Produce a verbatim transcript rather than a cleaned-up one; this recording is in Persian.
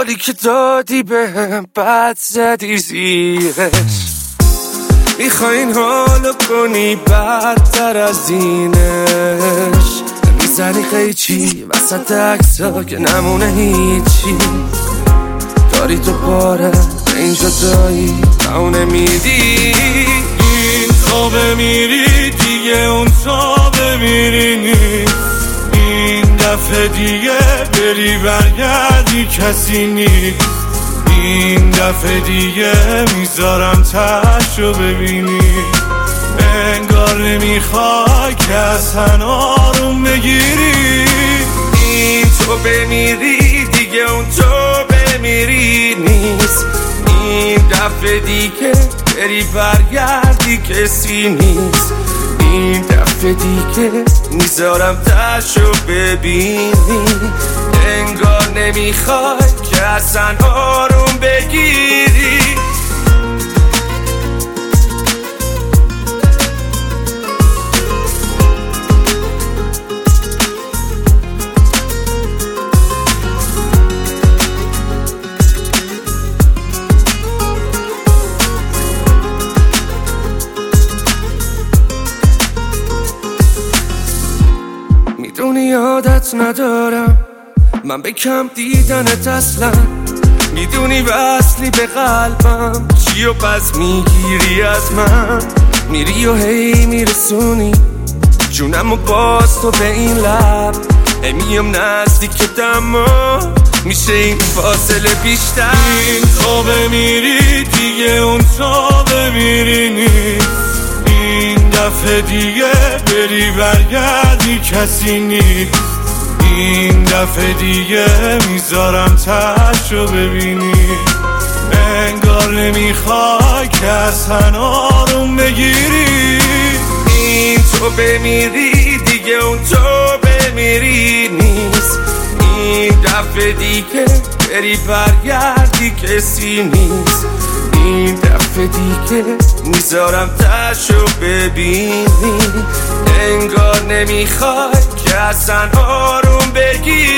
حالی که دادی بهم بد زدی زیرش. میخواین حالو کنی بدتر از اینش، میزنی قیچی وسط عکسا که نمونه هیچی. داری تو باره به این جدایی اونه میدی. این تا بمیری دیگه اون تا بمیری نیست. این دفعه دیگه بری برگردی کسی نیست. این دفعه دیگه میذارم تشو ببینی. انگار نمیخوای که اصلا آروم بگیری. این تو بمیری دیگه اون تو بمیری نیست. این دفعه دیگه بری برگردی کسی نیست. این دفعه دیگه میذارم تشو ببینی. انگار نمیخوای که اصلا آروم بگیری. میدونی عادت ندارم من به کم دیدنت اصلا. میدونی وصلی به قلبم چی و پس میگیری از من. میری و هی میرسونی جونم و باز تو به این لب. ای میام نزدیکت اما میشه این فاصله بیشتر. این تا بمیری دیگه اون تا بمیری نیست. این دفعه دیگه بری برگردی کسی نیست. این دفعه دیگه میذارم تشو ببینی. انگار نمیخوای که اصلا آروم بگیری. این تو بمیری دیگه اون تو بمیری نیست. این دفعه دیگه بری برگردی کسی نیست. این دفعه دیگه میذارم تشو ببینی. انگار نمیخوای که اصلا آروم بگیری.